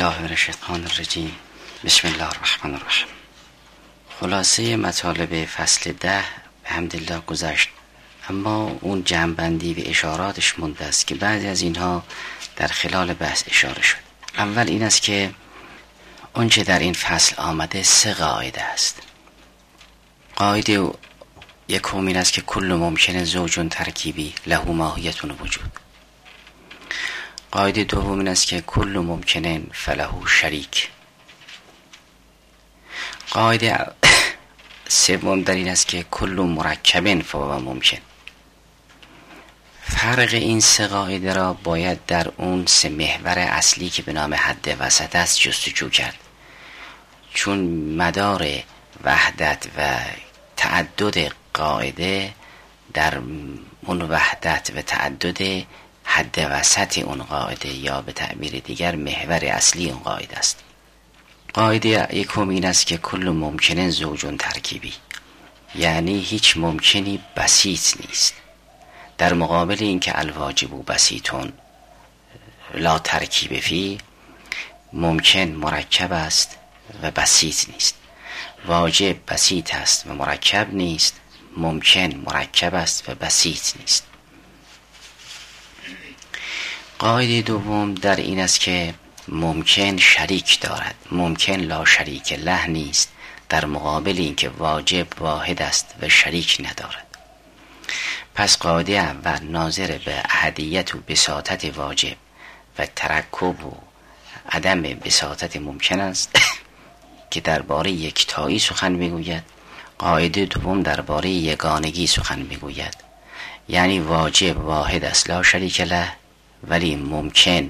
بالله من الشیطان الرجیم. بسم الله الرحمن الرحیم. خلاصه مطالب فصل 10 به حمدالله گذشت، اما اون جمع‌بندی و اشاراتش مونده است که بعضی از اینها در خلال بحث اشاره شد. اول این است که اونچه در این فصل آمده 3 قاعده است. قاعده یکم این است که کل ممکن زوج ترکیبی له ماهیت وجود. قاعده دوم این است که کل ممکن فله شریک. قاعده سوم در این است که کل مرکب فهو ممکن. فرق این 3 قاعده را باید در اون 3 محور اصلی که به نام حد وسط است جستجو کرد، چون مدار وحدت و تعدد قاعده در اون وحدت و تعدد حد وسط اون قاعده، یا به تعبیر دیگر محور اصلی اون قاعده است. قاعده یکم این است که کل ممکن زوج ترکیبی، یعنی هیچ ممکنی بسیط نیست، در مقابل این که الواجب بسیطون لا ترکیب فی، ممکن مرکب است و بسیط نیست. واجب بسیط است و مرکب نیست، ممکن مرکب است و بسیط نیست. قاعده دوم در این است که ممکن شریک دارد، ممکن لا شریک له نیست، در مقابل این که واجب واحد است و شریک ندارد. پس قاعده اول ناظر به احدیت و بساطت واجب و ترکب و عدم بساطت ممکن است که درباره یکتایی سخن میگوید. قاعده دوم درباره یگانگی سخن میگوید، یعنی واجب واحد است لا شریک له، ولی ممکن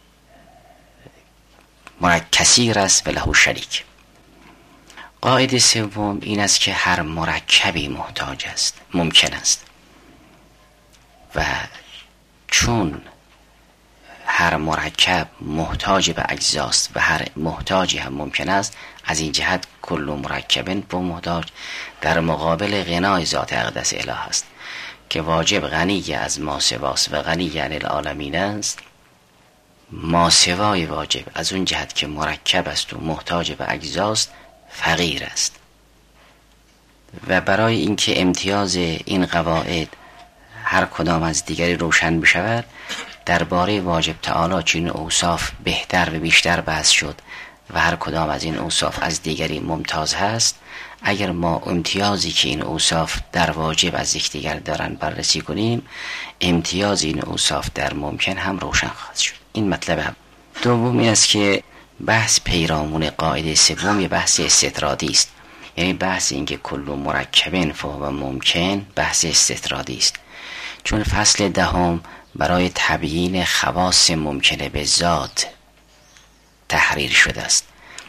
کثیر است و له شریک. قاعده سوم این است که هر مرکبی محتاج است، ممکن است، و چون هر مرکب محتاج به اجزاست و هر محتاجی هم ممکن است، از این جهت کل مرکبن با محتاج در مقابل غنای ذات اقدس اله است که واجب غنی از ما سواست و غنی عن العالمین است. ما سوای واجب از اون جهت که مرکب است و محتاج به اجزاست فقیر است. و برای اینکه امتیاز این قواعد هر کدام از دیگری روشن بشود، درباره واجب تعالی چون اوصاف بهتر و بیشتر بحث شد و هر کدام از این اوصاف از دیگری ممتاز هست. اگر ما امتیازی که این اوصاف در واجب از یکدیگر دارن بررسی کنیم، امتیاز این اوصاف در ممکن هم روشن خواهد شد. این مطلب هم دوم این است که بحث پیرامون قاعده سوم یه بحث استطرادی است، یعنی بحث این که کل مرکبن فهو ممکن بحث استطرادی است، چون فصل 10 برای تبیین خواص ممکنه به ذات تحریر شده است.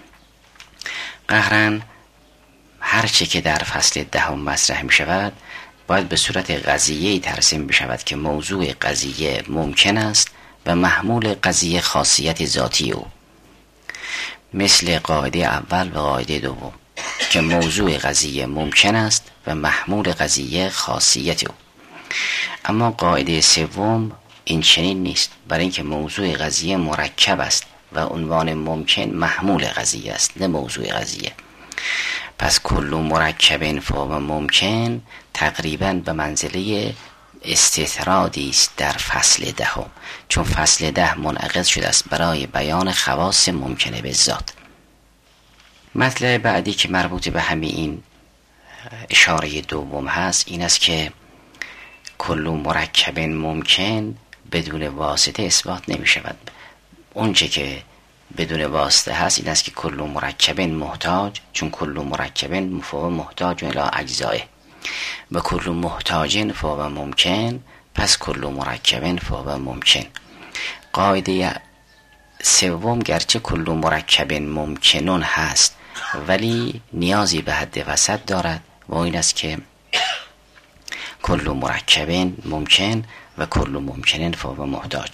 قهرن هرچه که در فصل 10 مطرح می شود باید به صورت قضیه‌ای ترسیم بشود که موضوع قضیه ممکن است و محمول قضیه خاصیت ذاتی او، مثل قاعده اول و قاعده دوم که موضوع قضیه ممکن است و محمول قضیه خاصیت او. اما قاعده سوم این چنین نیست، برای اینکه موضوع قضیه مرکب است و عنوان ممکن محمول قضیه است نه موضوع قضیه. پس کل مرکب فهو ممکن تقریبا به منزله استطرادی است در فصل 10، چون فصل 10 منعقد شده است برای بیان خواص ممکنه به ذات. مطلب بعدی که مربوط به همین این اشاره دوم هست این است که کل مرکب ممکن بدون واسطه اثبات نمی شود. اونچه که بدون واسطه هست این است که کل مرکب محتاج، چون کل مرکب فهو محتاج الی اجزائه، و کل محتاج فهو ممکن، پس کل مرکب فهو ممکن. قاعده سوم گرچه کل مرکب ممکنون هست ولی نیازی به حد وسط دارد و این است که کل مرکب ممکن و کل ممکن فهو محتاج.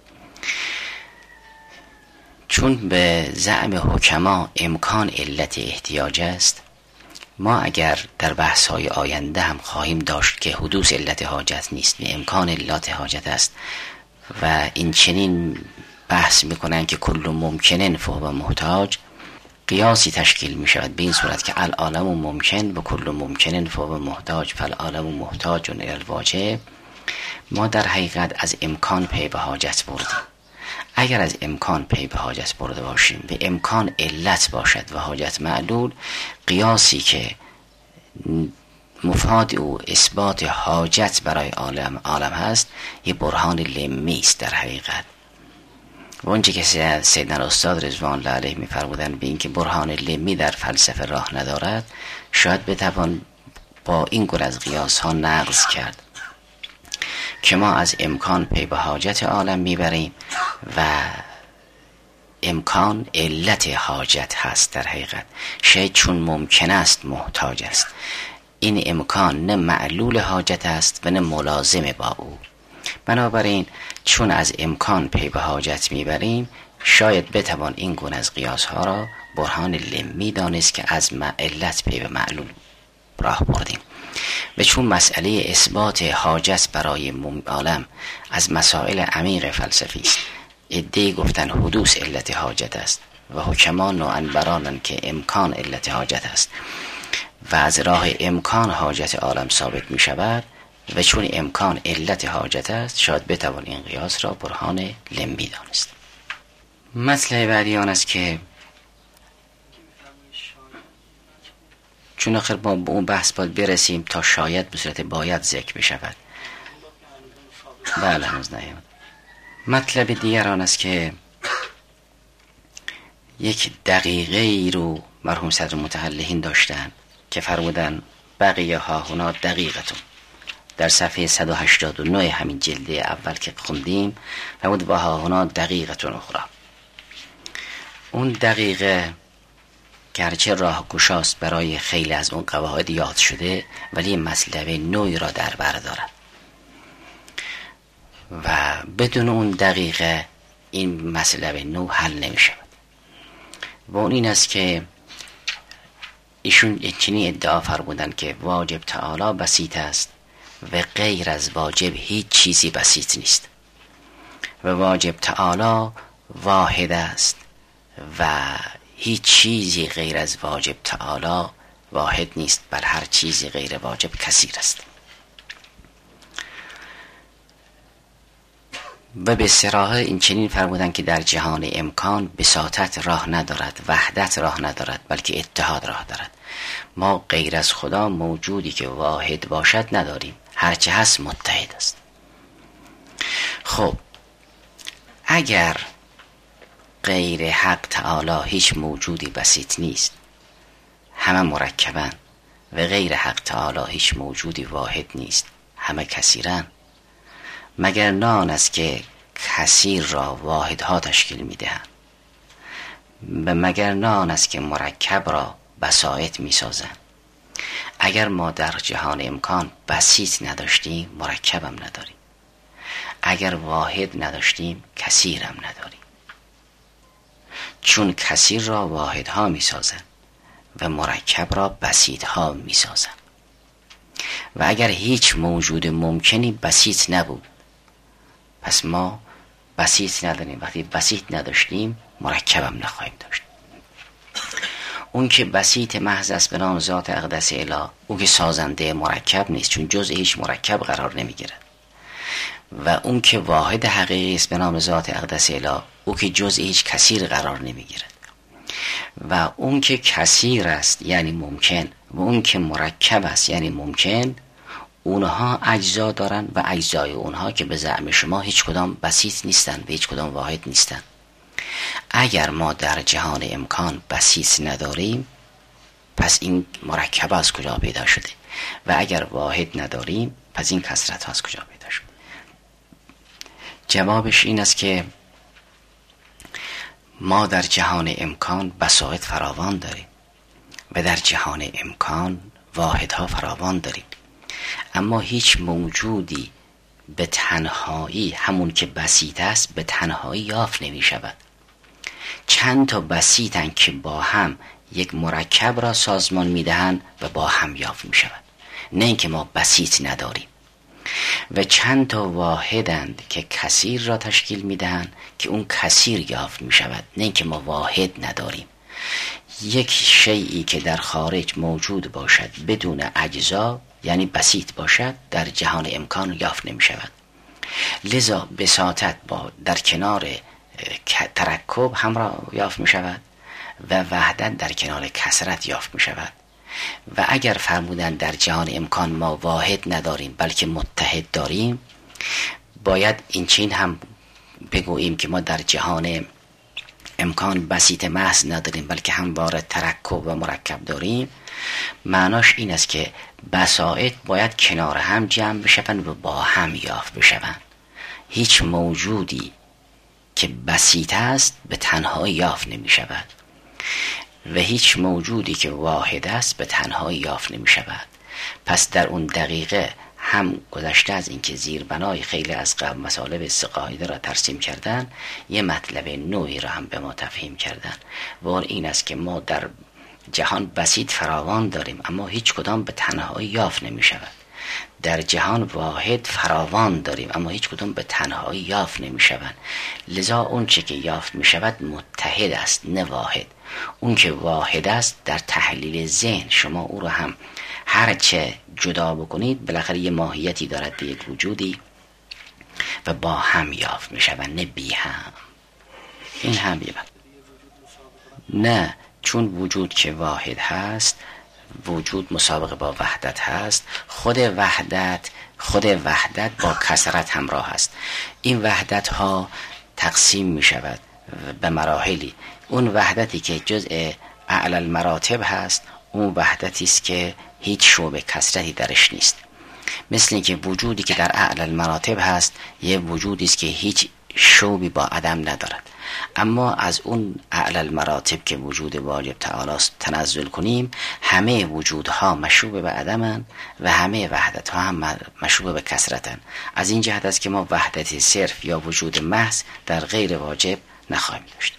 چون به زعم حکما امکان علت احتیاج است، ما اگر در بحث‌های آینده هم خواهیم داشت که حدوث علت حاجت نیست و امکان علت حاجت است و این چنین بحث میکنن که کل ممکنن فهو محتاج، قیاسی تشکیل میشود به این صورت که العالم ممکن و کل ممکنن فهو محتاج فالعالم محتاج الی الواجب. ما در حقیقت از امکان پی به حاجت بردیم. اگر از امکان پی به حاجت برده باشیم، به امکان علت باشد و حاجت معلول، قیاسی که مفاد او اثبات حاجت برای عالم هست، یه برهان لمی است در حقیقت. و اونچه که سیدنا استاد رضوان الله علیه می‌فرمودند به این که برهان لمی در فلسفه راه ندارد، شاید بتوان با این گونه از قیاس ها نقض کرد که ما از امکان پی به حاجت عالم میبریم و امکان علت حاجت هست. در حقیقت شاید چون ممکن است محتاج است. این امکان نه معلول حاجت است و نه ملازم با او. بنابراین چون از امکان پی به حاجت میبریم، شاید بتوان این گونه از قیاس ها را برهان لمی دانست که از علت پی به معلول راه بردیم. و چون مسئله اثبات حاجت برای عالم از مسائل عمیق فلسفی است، عده‌ای گفتن حدوث علت حاجت است و حکمان و انبرانن که امکان علت حاجت است و از راه امکان حاجت عالم ثابت می شود و چون امکان علت حاجت است، شاید بتوان این قیاس را برهان لمی دانست. مطلب بعدی آن است که چون آخر با اون بحث باید برسیم تا شاید به صورت باید ذکر بشود. بله هنوز نیامد. مطلب دیگر آن است که یک دقیقه ای رو مرحوم صدر متحلهین داشتن که فرمودن بقیه ها هنا دقیقتون. در صفحه 189 همین جلد اول که خوندیم فرمود با ها هنا دقیقتون اخرى. اون دقیقه گرچه راه گشاست برای خیلی از اون قواعد یاد شده، ولی مطلب نوعی را در بر دارد و بدون اون دقیقه این مطلب نو حل نمی شود. و اون این است که ایشون چنین ادعا فرمودن که واجب تعالی بسیط است و غیر از واجب هیچ چیزی بسیط نیست و واجب تعالی واحد است و هیچ چیزی غیر از واجب تعالی واحد نیست، بل هر چیزی غیر واجب کثیر است. و به صراحه این چنین فرمودن که در جهان امکان بساطت راه ندارد، وحدت راه ندارد، بلکه اتحاد راه دارد. ما غیر از خدا موجودی که واحد باشد نداریم، هرچه هست متحد است. خب اگر غیر حق تعالی هیچ موجودی بسیط نیست، همه مرکبن، و غیر حق تعالی هیچ موجودی واحد نیست، همه کثیرن، مگر نان است که کثیر را واحدها تشکیل میدهند و مگر نان است که مرکب را بساط میسازند. اگر ما در جهان امکان بسیط نداشتیم، مرکبم نداریم. اگر واحد نداشتیم، کثیرم نداریم. چون کثیر را واحدها میسازند و مرکب را بسیطها میسازند. و اگر هیچ موجود ممکنی بسیط نبود، پس ما بسیط نداریم. وقتی بسیط نداشتیم، مرکبم نخواهیم داشت. اون که بسیط محض است به نام ذات اقدس اله، او که سازنده مرکب نیست، چون جزء هیچ مرکب قرار نمیگیرد. و اون که واحد حقیقی است به نام ذات اقدس اله، او که جزء هیچ کثیر قرار نمیگیرد. و اون که کثیر است یعنی ممکن، و اون که مرکب است یعنی ممکن، اونها اجزا دارن و اجزای اونها که به زعم شما هیچ کدام بسیط نیستن و هیچ کدام واحد نیستن. اگر ما در جهان امکان بسیط نداریم، پس این مرکب از کجا پیدا شده؟ و اگر واحد نداریم، پس این کثرت از کجا پیدا شده؟ جوابش این است که ما در جهان امکان بساط فراوان داریم و در جهان امکان واحدها فراوان داریم، اما هیچ موجودی به تنهایی، همون که بسیط است، به تنهایی یافت نمی شود. چند تا بسیطن که با هم یک مرکب را سازمان می دهند و با هم یافت می شود. نه اینکه ما بسیط نداریم. و چند تا واحدند که کثیر را تشکیل میدهند که اون کثیر یافت میشود، نه اینکه ما واحد نداریم. یک شیئی که در خارج موجود باشد بدون اجزا، یعنی بسیط باشد، در جهان امکان یافت نمی شود. لذا بساطت با در کنار ترکب همراه یافت می شود و وحدت در کنار کثرت یافت می شود. و اگر فرمودن در جهان امکان ما واحد نداریم بلکه متحد داریم، باید این چین هم بگوییم که ما در جهان امکان بسیط محض نداریم بلکه همواره ترکب و مرکب داریم. معناش این است که بساط باید کنار هم جمع بشوند و با هم یافت بشوند. هیچ موجودی که بسیط است به تنهایی یافت نمی شود و هیچ موجودی که واحد است به تنهایی یافت نمی شود. پس در اون دقیقه هم گذشته از اینکه زیربنای خیلی از قبل مطالب قاعده را ترسیم کردن، یه مطلب نوعی را هم به ما تفهیم کردن و این است که ما در جهان بسیط فراوان داریم اما هیچ کدام به تنهایی یافت نمی شود. در جهان واحد فراوان داریم اما هیچ کدام به تنهایی یافت نمی شود. لذا اون چه که یافت می شود متحد است نه واحد. اون که واحد است در تحلیل ذهن شما او رو هم هر چه جدا بکنید بالاخره یه ماهیتی دارد به یک وجودی و با هم یافت می شود نه بی هم. این هم یه نه، چون وجود که واحد هست، وجود مسابقه با وحدت هست، خود وحدت با کثرت همراه هست. این وحدت ها تقسیم می شود به مراحلی. اون وحدتی که جزء اعلی المراتب هست اون وحدتی است که هیچ شعبه کثرتی درش نیست. مثل اینکه وجودی که در اعلی المراتب هست یه وجودی است که هیچ شعبی با عدم ندارد. اما از اون اعلی المراتب که وجود واجب تعالی است تنزل کنیم، همه وجودها مشوب به عدمن و همه وحدتها هم مشوب به کثرتن. از این جهت است که ما وحدت صرف یا وجود محض در غیر واجب نخواهیم داشت،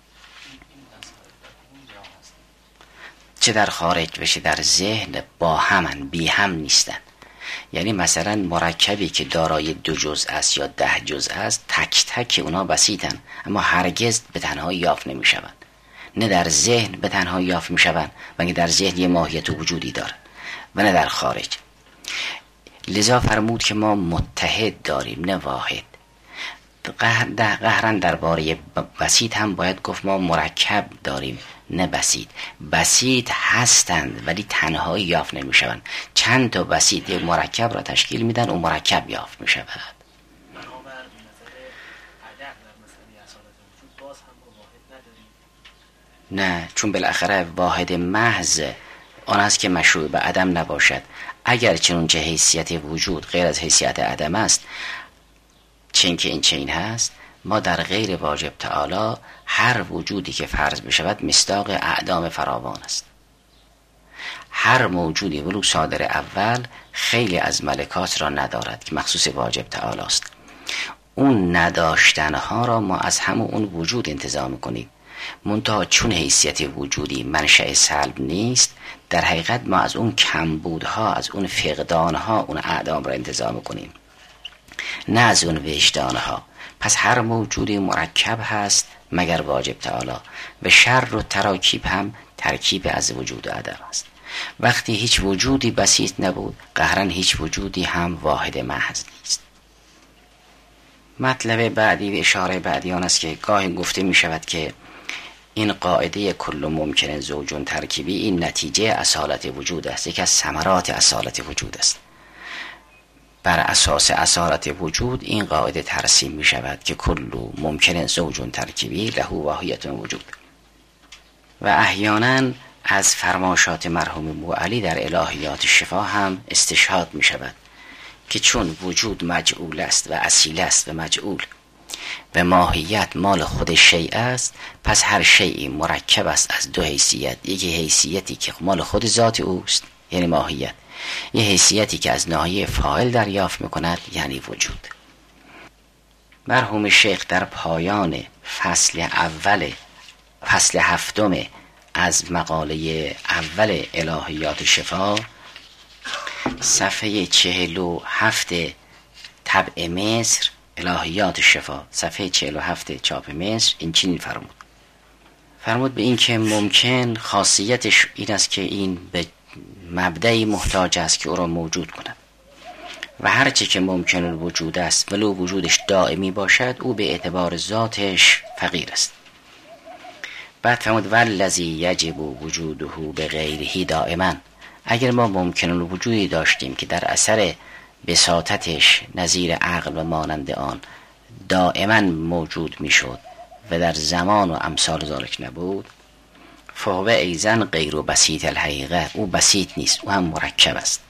چه در خارج و چه در ذهن با همن، بی هم نیستن. یعنی مثلا مرکبی که دارای 2 جزء است یا 10 جزء است، تک تک اونا بسیطن اما هرگز به تنهایی یافت نمی شوند. نه در ذهن به تنهایی یافت می شوند و نه در ذهن یه ماهیت و وجودی دارن و نه در خارج. لذا فرمود که ما متحد داریم نه واحد. قهرن درباره بسیط هم باید گفت ما مرکب داریم نه بسیط. بسیط هستند ولی تنهایی یافت نمی شوند. چند تا بسیط یک مرکب را تشکیل میدن و مرکب یافت می شود. نه، چون بالاخره واحد محض آن است که مشروع به عدم نباشد. اگر چنون چه حیثیت وجود غیر از حیثیت عدم است، چون که این چین هست، ما در غیر واجب تعالی هر وجودی که فرض بشود مصداق اعدام فراوان است. هر موجودی ولو صادر اول خیلی از ملکات را ندارد که مخصوص واجب تعالی است. اون نداشتنها را ما از همون اون وجود انتزاع کنیم. منتها چون حیثیت وجودی منشأ سلب نیست، در حقیقت ما از اون کمبودها، از اون فقدانها اون اعدام را انتزاع کنیم، نه از اون وجدانها. پس هر موجودی مرکب هست مگر واجب تعالی و شر و تراکیب هم ترکیب از وجود و عدم است. وقتی هیچ وجودی بسیط نبود، قهرن هیچ وجودی هم واحد محض نیست. مطلب بعدی و اشاره بعدی آن است که گاهی گفته می شود که این قاعده کل ممکن زوجون ترکیبی این نتیجه اصالت وجود است، یک از ثمرات اصالت وجود است. بر اساس اصالت وجود این قاعده ترسیم می شود که کل ممکن زوجون ترکیبی له واحیت وجود. و احیانا از فرماشات مرحوم بوعلی در الهیات شفا هم استشهاد می شود که چون وجود مجعول است و اصیل است و مجعول و ماهیت مال خود شیء است، پس هر شیء مرکب است از 2 حیثیت. یکی حیثیتی که مال خود ذات اوست یعنی ماهیت، یه حیثیتی که از ناحیه فاعل دریافت میکند یعنی وجود. مرحوم شیخ در پایان فصل 7 از مقاله اول الهیات شفا صفحه 47 طبع مصر الهیات شفا، صفحه 47 چاپ مصر، این چنین فرمود به این که ممکن خاصیتش این است که این به مبدعی محتاج است که او را موجود کند و هرچی که ممکن الوجود است ولو وجودش دائمی باشد او به اعتبار ذاتش فقیر است. بعد فرمود والذی یجب وجوده به غیره دائما، اگر ما ممکن الوجودی داشتیم که در اثر بساطتش نظیر عقل و مانند آن دائما موجود میشد و در زمان و امثال ذالک نبود، فهو ایزن غیر بسیط الحقیقه، او بسیط نیست، او هم مرکب است.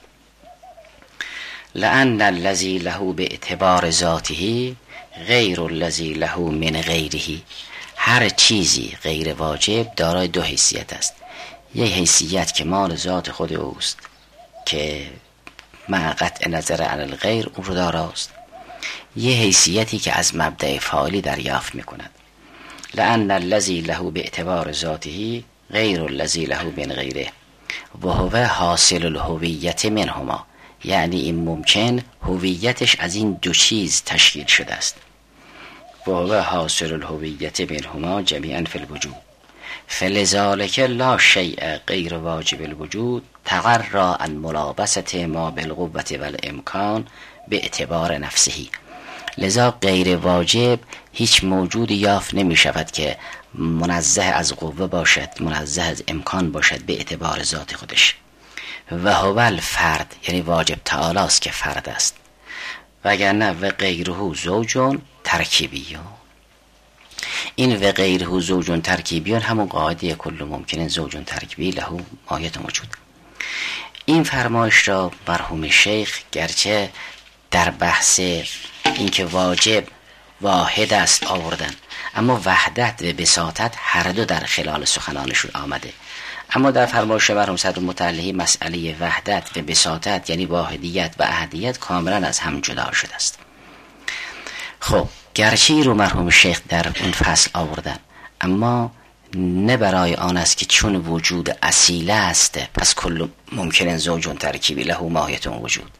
لأن الذی له به اعتبار ذاته غیر الذی له من غیره، هر چیزی غیر واجب دارای دو حیثیت است، یک حیثیت که مال ذات خود اوست که مع قطع نظر عن الغیر او رو داراست، یه حیثیتی که از مبدأ فاعلی دریافت میکند. لأن الذی له به اعتبار ذاته غیر الذی له من غیره و هو حاصل الهویت منهما، یعنی این ممکن هویتش از این دو چیز تشکیل شده است. و هو حاصل الهویت منهما جمیعا فی الوجود، فلذالک لا شیء غیر واجب الوجود تقرر عن ملابسة ما بالقوة والامکان به اعتبار نفسه. لذا غیر واجب هیچ موجودی یافت نمی شود که منزه از قوه باشد، منزه از امکان باشد به اعتبار ذات خودش. و هو الفرد، یعنی واجب تعالی است که فرد است، وگرنه و غیره زوجون ترکیبیون. این و غیره زوجون ترکیبیون همون قاعده کل ممکنه زوجون ترکیبی له ماهیت موجود. این فرمایش را مرحوم شیخ گرچه در بحث اینکه واجب واحد است آوردن، اما وحدت و بساطت هر دو در خلال سخنانشون آمده. اما در فرمایش مرحوم صدر متعلهی مسئله وحدت و بساطت یعنی واحدیت و احدیت کاملا از هم جدا شده است. خب گرچه رو مرحوم شیخ در اون فصل آوردن، اما نه برای آن است که چون وجود اصیله است پس کل ممکن زوجون ترکیبی له ماهیت وجود.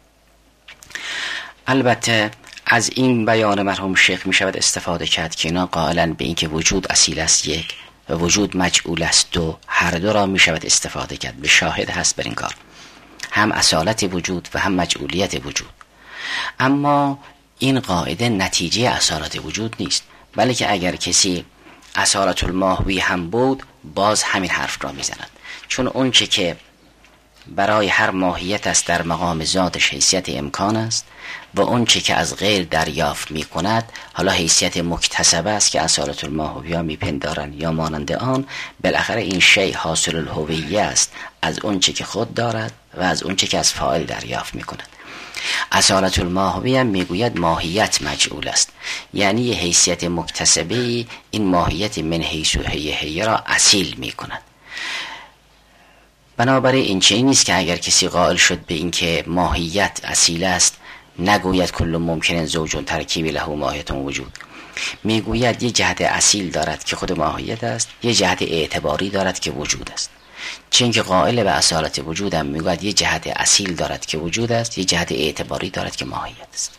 البته از این بیان مرحوم شیخ می شود استفاده کرد که اینا قائلا به این که وجود اصیل است یک و وجود مجعول است دو، هر دو را می شود استفاده کرد. به شاهد هست بر این کار، هم اصالت وجود و هم مجعولیت وجود. اما این قاعده نتیجه اصالت وجود نیست، بلکه اگر کسی اصالت الماهوی هم بود باز همین حرف را می زند، چون اون چه که برای هر ماهیت است در مقام ذاتش حیثیت امکان است و اون چه که از غیر دریافت می کند حالا حیثیت مکتسبه است که اصالت الماهوی ها می پندارن یا مانند آن. بالاخره این شیء حاصل الهویه است از اون چه که خود دارد و از اون چه که از فاعل دریافت می کند. اصالت الماهوی هم می گوید ماهیت مجعول است، یعنی یه حیثیت مکتسبه این ماهیت من حیث و هیه را اصیل می کند. بنابراین این چنین نیست که اگر کسی قائل شد به این که ماهیت اصیل است نگوید کل ممکن زوجون ترکیبی له ماهیت وجود، میگوید یه جهت اصیل دارد که خود ماهیت است، یه جهت اعتباری دارد که وجود است. چون که قائل به اصالت وجود هم میگوید یه جهت اصیل دارد که وجود است، یه جهت اعتباری دارد که ماهیت است.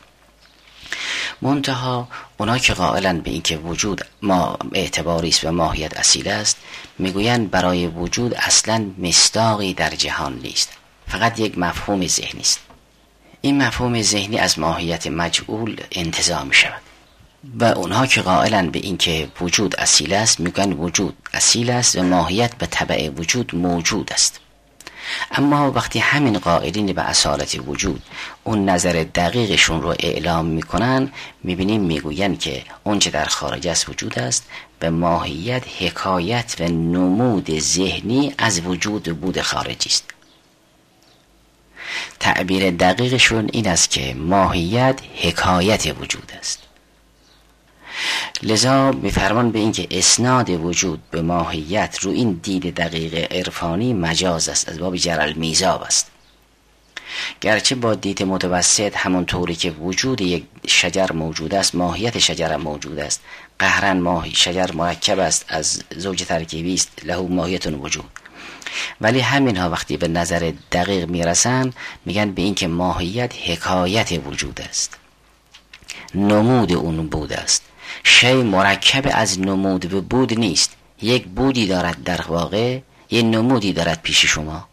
منتها اونا که قائلن به این که وجود ما اعتباری است و ماهیت اصیل است میگویند برای وجود اصلا مصداقی در جهان نیست، فقط یک مفهوم ذهنی است. این مفهوم ذهنی از ماهیت مجعول انتزاع می شود و اونها که قائلن به این که وجود اصیل است میگن وجود اصیل است و ماهیت به تبع وجود موجود است. اما وقتی همین قائلین به اصالت وجود اون نظر دقیقشون رو اعلام میکنن میبینیم میگوین که اون چه در خارج از وجود است و ماهیت حکایت و نمود ذهنی از وجود و بود خارجی است. تعبیر دقیقشون این است که ماهیت حکایت وجود است. لذا میفرمان به این که اسناد وجود به ماهیت رو این دید دقیق عرفانی مجاز است، از باب جر المیزاب است. گرچه با دید متوسط همون طوری که وجود یک شجر موجود است ماهیت شجر موجود است، قهرن شجر مرکب است از زوج ترکیبی است له ماهیت وجود، ولی همین ها وقتی به نظر دقیق میرسن میگن به این که ماهیت حکایت وجود است، نمود اون بود است. شی مرکب از نمود و بود نیست، یک بودی دارد در واقع، یک نمودی دارد پیش شما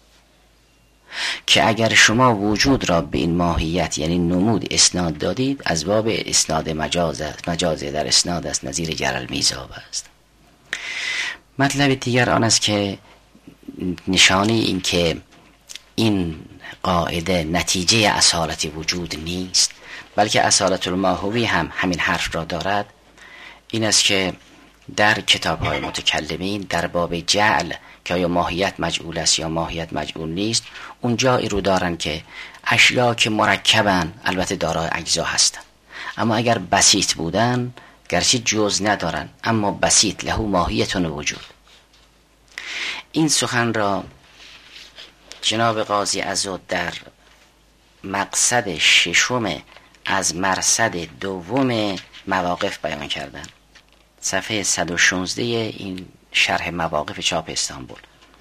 که اگر شما وجود را به این ماهیت یعنی نمود اسناد دادید، از باب اسناد مجاز است، مجاز در اسناد است، نظیر جرل میزاب است. مطلب دیگر آن است که نشانی این که این قاعده نتیجه اصالت وجود نیست، بلکه اصالت الماهوی هم همین حرف را دارد، این است که در کتاب‌های متکلمین در باب جعل که آیا ماهیت مجعول است یا ماهیت مجعول نیست، اونجا ای رو دارن که اشیا که مرکبن البته دارای اجزا هستن، اما اگر بسیط بودن گرچه جز ندارن اما بسیط له ماهیت وجود. این سخن را جناب قاضی عزاد در مقصد ششم از مرصد دوم مواقف بیان کردن، صفحه 116 این شرح مواقف چاپ استانبول.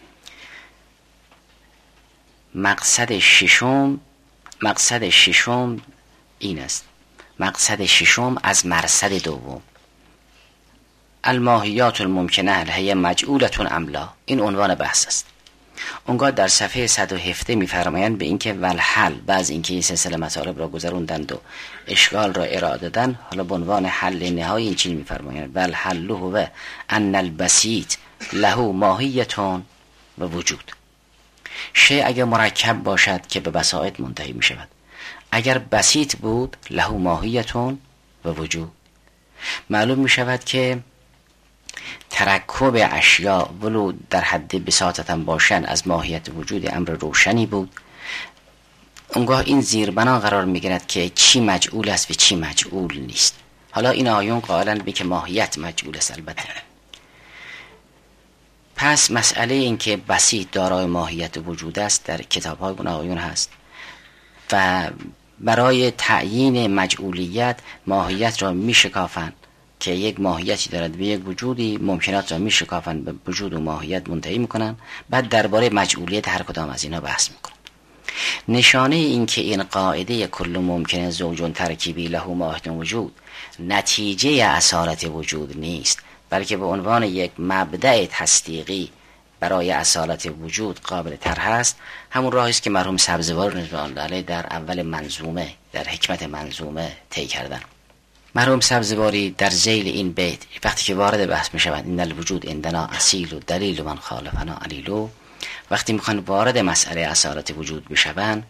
مقصد ششم این است، مقصد ششم از مرصد دوم، الماهیات الممکنه هل مجعولتون ام لا، این عنوان بحث است. اونگاه در صفحه 117 میفرمایند به اینکه والحل، بعض اینکه این سلسله مطالب را گذروندند و اشکال را ارائه دادن، حالا به عنوان حل نهایی این چیز میفرمایند والحل هو ان البسیط له ماهیتون و وجود. شی اگر مرکب باشد که به بساط منتهی می شود، اگر بسیط بود له ماهیتون و وجود. معلوم می شود که ترکب اشیاء ولو در حد بساطت هم باشن از ماهیت وجود امر روشنی بود. اونگاه این زیربنا قرار می گیرد که چی مجعول است و چی مجعول نیست. حالا این آیون قائلند به که ماهیت مجعول است البته. پس مسئله این که بسیط دارای ماهیت وجود است در کتاب های آیون هست و برای تعیین مجعولیت ماهیت را می شکافند که یک ماهیتی دارد به یک وجودی، ممکنات را می شکافند به وجود و ماهیت منتهی می کنند، بعد درباره مجعولیت هر کدام از اینا بحث می کنند. نشانه این که این قاعده کل ممکن زوج ترکیبی له ماهیت وجود نتیجه اصالت وجود نیست، بلکه به عنوان یک مبدأ تصدیقی برای اصالت وجود قابل طرح است. همون راهی است که مرحوم سبزواری رضوان الله علیه در اول منظومه، در حکمت منظومه طی کردن. مرحوم سبزواری در ذیل این بیت وقتی که وارد بحث می شود ان الوجود عندنا اصیل و دلیل من خالفنا علیلو، وقتی میخوان وارد مسئله اصالت وجود بشوند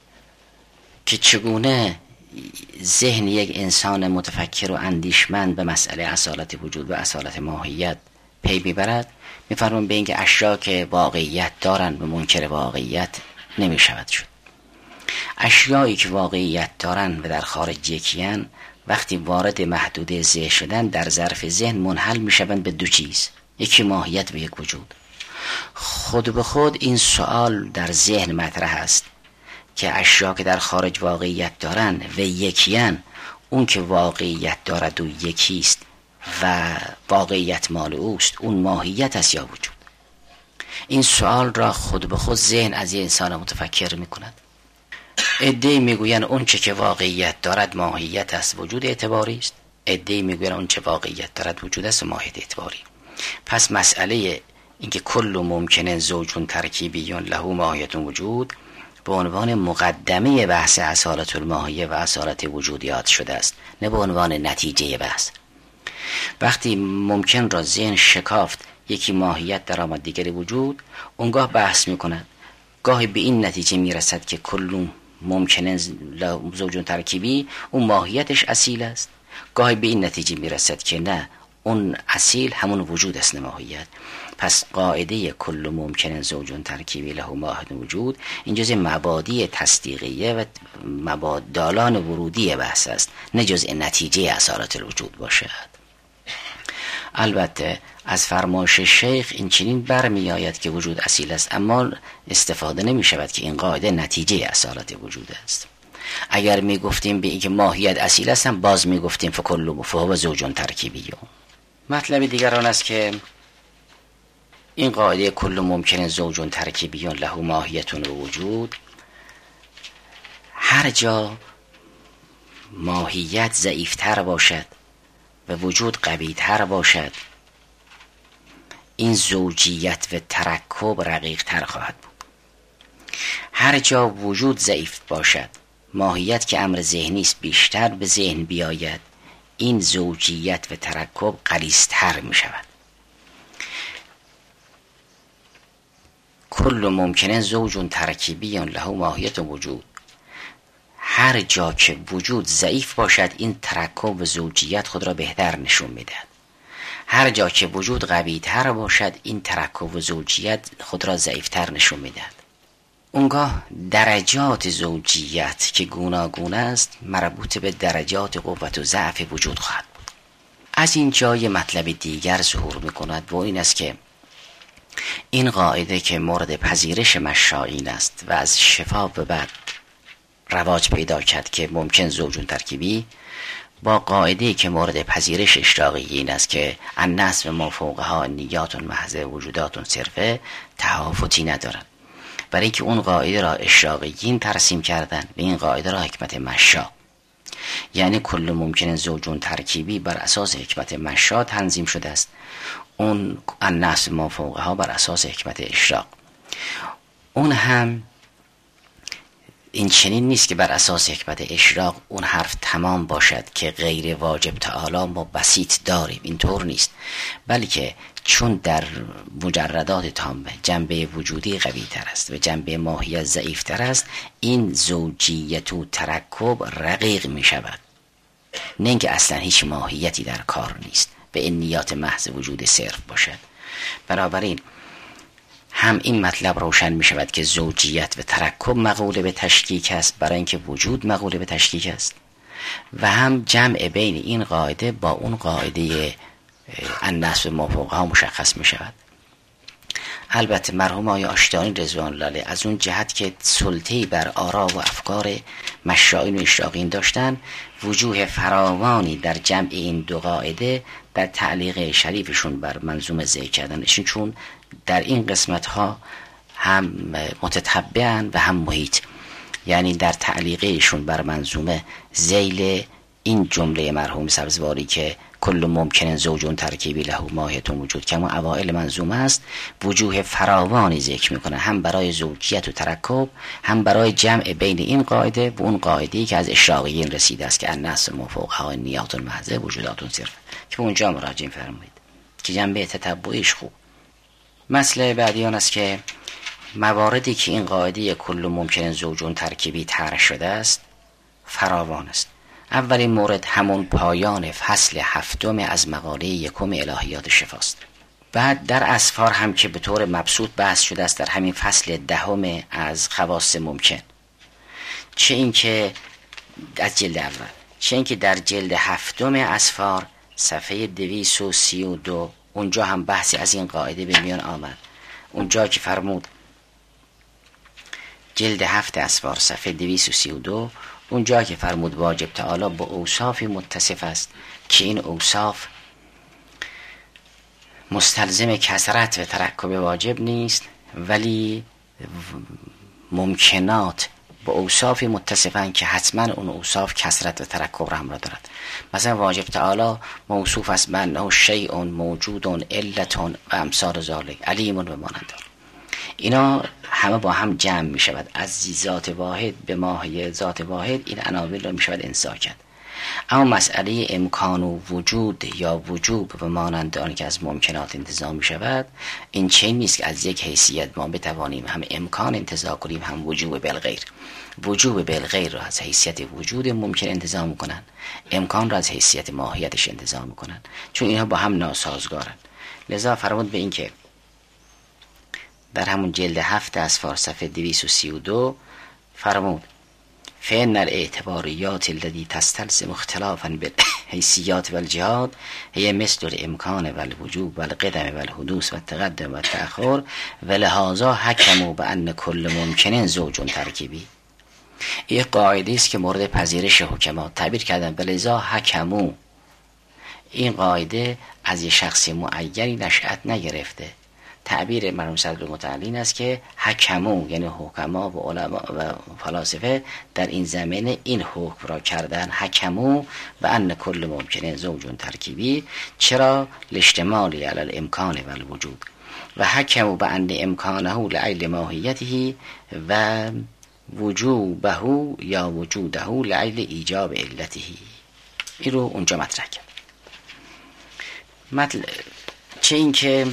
که چگونه ذهن یک انسان متفکر و اندیشمند به مسئله اصالت وجود و اصالت ماهیت پی میبرد، میفرمون به اینکه اشیا که واقعیت دارن به منکر واقعیت نمی شود شد. اشیایی که واقعیت دارن و در خارج یکیان وقتی وارد محدوده ذهن شدن در ظرف ذهن منحل می شوند به دو چیز، یکی ماهیت و یک وجود. خود به خود این سوال در ذهن مطرح است که اشیا که در خارج واقعیت دارن و یکیان، اون که واقعیت دارد و یکیست و واقعیت مال اوست، اون ماهیت است یا وجود؟ این سوال را خود به خود ذهن از یه انسان متفکر می کند. عده‌ای میگویند اون چه که واقعیت دارد ماهیت است، وجود اعتباری است. عده‌ای میگویند اون چه واقعیت دارد وجود است، ماهیت اعتباری. پس مسئله اینکه کل ممکنه زوجون ترکیبیون له ماهیت وجود به عنوان مقدمه بحث اصالت الماهیه و اصالت وجودیات شده است، نه به عنوان نتیجه بحث. وقتی ممکن را ذهن شکافت، یکی ماهیت در آمد دیگری وجود، اونگاه بحث میکند. گاهی به این نتیجه میرسد که کل ممکنه زوجون ترکیبی اون ماهیتش اصیل است، گاهی به این نتیجه میرسد که نه، اون اصیل همون وجود است، ماهیت. پس قاعده کل ممکن زوجون ترکیبی له ماهیت وجود این جزء مبادی تصدیقیه و دالان ورودی بحث است، نه جزء نتیجه اصالت الوجود باشد. البته از فرمایش شیخ این چنین برمی آید که وجود اصیل است، اما استفاده نمی شود که این قاعده نتیجه اصالت وجود است. اگر می گفتیم به اینکه ماهیت اصیل است، هم باز می گفتیم فکل فهو زوجون ترکیبی. مطلب دیگر آن است که این قاعده کل ممکن زوج ترکیبی له ماهیت و وجود، هر جا ماهیت ضعیفتر باشد و وجود قویتر باشد، این زوجیت و ترکب رقیق تر خواهد بود. هر جا وجود ضعیف باشد، ماهیت که امر ذهنی است بیشتر به ذهن بیاید، این زوجیت و ترکب غلیظتر می شود. کل ممکنه زوج ترکیبی له ماهیت و وجود، هر جا که وجود ضعیف باشد این ترکب و زوجیت خود را بهتر نشون میدهد. هر جا که وجود قوی تر باشد این ترکب و زوجیت خود را ضعیفتر نشون میدهد. اونگاه درجات زوجیت که گوناگون است مربوط به درجات قوت و ضعف وجود خواهد بود. از این جای مطلب دیگر ظهور میکند و این است که این قاعده که مورد پذیرش مشایین است و از شفا به بعد رواج پیدا کرد که ممکن زوج ترکیبی، با قاعده که مورد پذیرش اشراقیین است که النصب ما فوقها نیات محض وجودات صرفه، تهافتی ندارد. برای اینکه اون قاعده را اشراقیین ترسیم کردن و این قاعده را حکمت مشا، یعنی کل ممکن زوج ترکیبی بر اساس حکمت مشا تنظیم شده است، اون النصب ما فوقها بر اساس حکمت اشراق. اون هم این چنین نیست که بر اساس حکمت اشراق اون حرف تمام باشد که غیر واجب تعالی ما بسیط داریم، اینطور نیست، بلکه چون در مجردات تامه جنبه وجودی قوی تر است و جنبه ماهیت ضعیف تر است، این زوجیت و ترکب رقیق می شود، نه اینکه اصلا هیچ ماهیتی در کار نیست به این نیات محض وجود صرف باشد. بنابراین هم این مطلب روشن می شود که زوجیت و ترکب مقوله به تشکیک است برای اینکه وجود مقوله به تشکیک است، و هم جمع بین این قاعده با اون قاعده النصب ما فوقها مشخص می شود. البته مرحوم آقای آشتیانی رضوان الله علیه از اون جهت که سلطه‌ای بر آرا و افکار مشایین و اشراقیین داشتن، وجوه فراوانی در جمع این دو قاعده در تعلیق شریفشون بر منظومه ذکر کردنشون، چون در این قسمت ها هم متتبعن و هم محیط، یعنی در تعلیقشون بر منظومه ذیل این جمله مرحوم سبزواری که کل ممکن زوج ترکیبی له ماهیت وجود که ما اوائل منظومه است، وجوه فراوانی ذکر میکنه، هم برای زوجیت و ترکب، هم برای جمع بین این قاعده و اون قاعده‌ای که از اشراقیین رسیده است که النصب ما فوقها نیات محض وجودات صرف، که اونجا مراجعه فرمایید که جنبه تتبعیش خوب. مسئله بعدی آن است که مواردی که این قاعده کل ممکن زوج ترکیبی طرح شده است فراوان است. اولین مورد همون پایان فصل هفتم از مقاله یکم الهیات شفاست. بعد در اسفار هم که به طور مبسوط بحث شده است در همین فصل دهم از خواص ممکن، چه اینکه از جلد اول، چه اینکه در جلد هفتم اسفار صفحه 232 اونجا هم بحثی از این قاعده به میان آمد. اونجا که فرمود جلد 7 اسفار صفحه 232، اونجا که فرمود واجب تعالی با اوصافی متصف است که این اوصاف مستلزم کثرت و ترکب واجب نیست، ولی ممکنات با اوصافی متصفن که حتما اون اوصاف کثرت و ترکب را همراه دارد. مثلا واجب تعالی موصوف است بأنه شیء موجود علت و امثال ذلک علیم و مانند. اینا همه با هم جمع می شود، از ذات واحد به ماهی ذات واحد این عناوین را می شود انسا کرد. اما مسئله امکان و وجود یا وجوب و مانند آن که از ممکنات انتزاع می شود، این چنین نیست که از یک حیثیت ما بتوانیم هم امکان انتزاع کنیم هم وجوب بالغیر. وجوب بالغیر را از حیثیت وجود ممکن انتزاع میکنن، امکان را از حیثیت ماهیتش انتزاع میکنن، چون اینها با هم ناسازگارن. لذا فرمود به این که در همون جلد 7 از صفحه 232 فرمود فإن الاعتباریات التي تستلزم اختلافا بالحیثیات والجهات هي مثل الامکان والوجوب والقدم والحدوث والتقدم والتأخر ولهذا حكموا بأن كل ممکن زوج ترکیبی. این قاعده است که مورد پذیرش حکما تعبیر کردن، ولذا حکموا. این قاعده از یک شخص معینی نشأت نگرفته، تعبیر مرحوم صدر متعلی این است که حکمو، یعنی حکما و علما و فلاسفه در این زمینه این حکم را کردن، حکمو و ان کل ممکنه زوج ترکیبی، چرا؟ لاجتماعی علی الامکان و الوجود، و حکمو به ان امکانه لعیل ماهیته و وجوبه یا وجوده لعیل ایجاب علته. این رو اونجا مطرح کرد. چه این که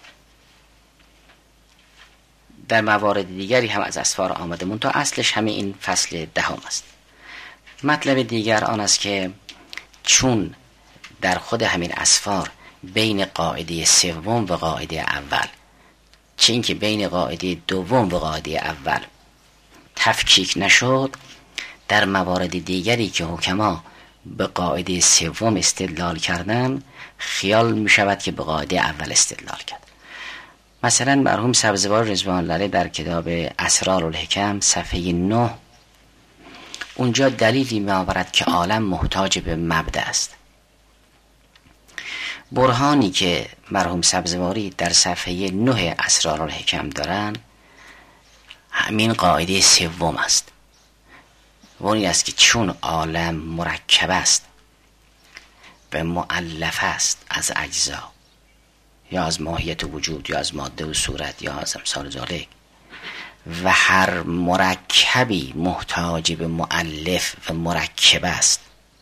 در موارد دیگری هم از اسفار آمده، منتها اصلش همه این فصل 10 است. مطلب دیگر آن است که چون در خود همین اسفار بین قاعده سوم و قاعده اول، چه این که بین قاعده دوم و قاعده اول تفکیک نشد، در موارد دیگری که حکما به قاعده سوم استدلال کردن خیال می شود که به قاعده اول استدلال کرد. مثلا مرحوم سبزوار رضوان الله علیه در کتاب اسرار الحکم صفحه 9 اونجا دلیلی می آورد که عالم محتاج به مبدأ است. برهانی که مرحوم سبزواری در صفحه 9 اسرار الحکم دارن همین قاعده سوم است، و اون است که چون عالم مرکب است و مؤلف است از اجزا، یا از ماهیت وجود یا از ماده و صورت یا از امثال ذالک، و هر مرکبی محتاج به مؤلف و مرکب است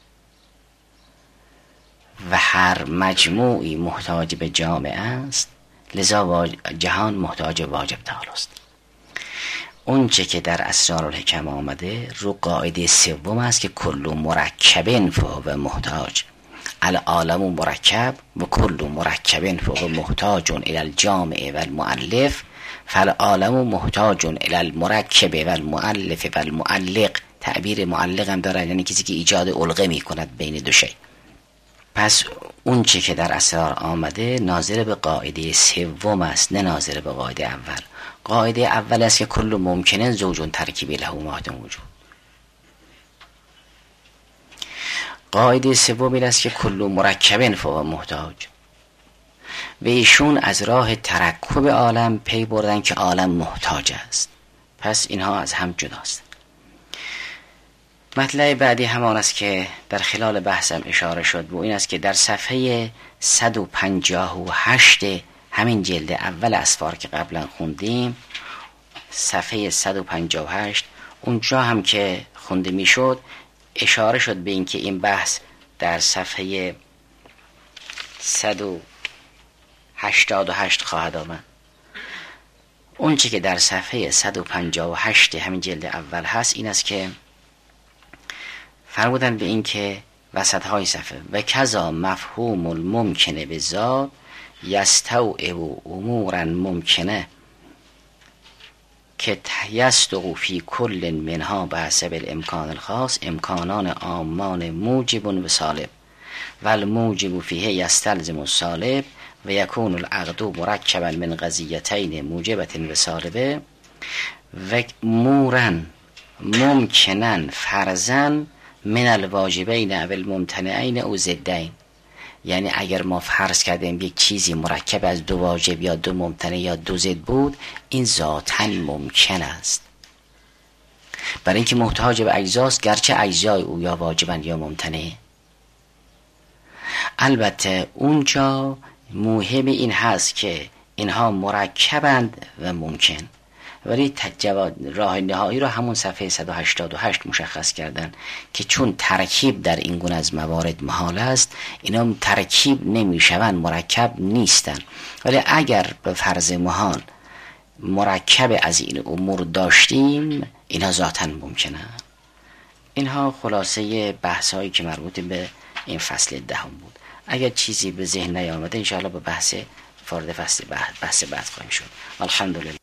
و هر مجموعی محتاج به جامع است، لذا جهان محتاج واجب تعالی است. اون چه که در اسرار الحکم آمده رو قاعده سوم است که کل مرکب فهو محتاج، العالم مرکب و کل مرکب فهو محتاج الی الجامع و المؤلف، فالعالم محتاج الی المرکب و المؤلف و المعلق. تعبیر معلق هم داره، یعنی کسی که ایجاد علقه می کند بین دو شی. پس اون چه که در اسرار آمده ناظر به قاعده سوم است، نه ناظر به قاعده اول. قاعده اول است که کل ممکنه زوج ترکیبی له ماهیت وجود. قاعده سوم این است که کل مرکب فهو محتاج، و ایشون از راه ترکب عالم پی بردن که عالم محتاج است. پس اینها از هم جداست. مطلب بعدی همان است که در خلال بحثم اشاره شد، و این است که در صفحه 158 همین جلد اول اسفار که قبلا خوندیم، صفحه 158 اونجا هم که خونده میشد اشاره شد به این که این بحث در صفحه 188 خواهد آمد. اون چه که در صفحه 158 همین جلد اول هست این است که فرمودن به این که وسط های صفحه و کذا مفهوم الممکنه به ذات یستوعب امورا ممکنه که یصدق فی کل منها بحسب الامکان الخاص امکانان عامان موجب و سالب و الموجب فیه یستلزم السالب و یکون العقد مرکبا من قضیتین موجبت و سالبه و امورا ممکنن فرضاً من الواجبین او الممتنعین او ضدین. یعنی اگر ما فرض کردیم یک چیزی مرکب از دو واجب یا دو ممتنع یا دو ضد بود، این ذاتاً ممکن است، برای اینکه محتاج به اجزاست، گرچه اجزای او یا واجبن یا ممتنع. البته اونجا مهم این هست که اینها مرکبند و ممکن، ولی راه نهایی را همون صفحه 188 مشخص کردن که چون ترکیب در این گونه از موارد محال است، اینا ترکیب نمیشوند، مرکب نیستن. ولی اگر به فرض محال مرکب از این امور داشتیم، اینا ذاتاً ممکنه. اینها خلاصه بحث هایی که مربوط به این فصل 10 بود. اگر چیزی به ذهن نیامده انشاءالله به بحث فارد فصل بحث بعد خواهیم شد. الحمدلله.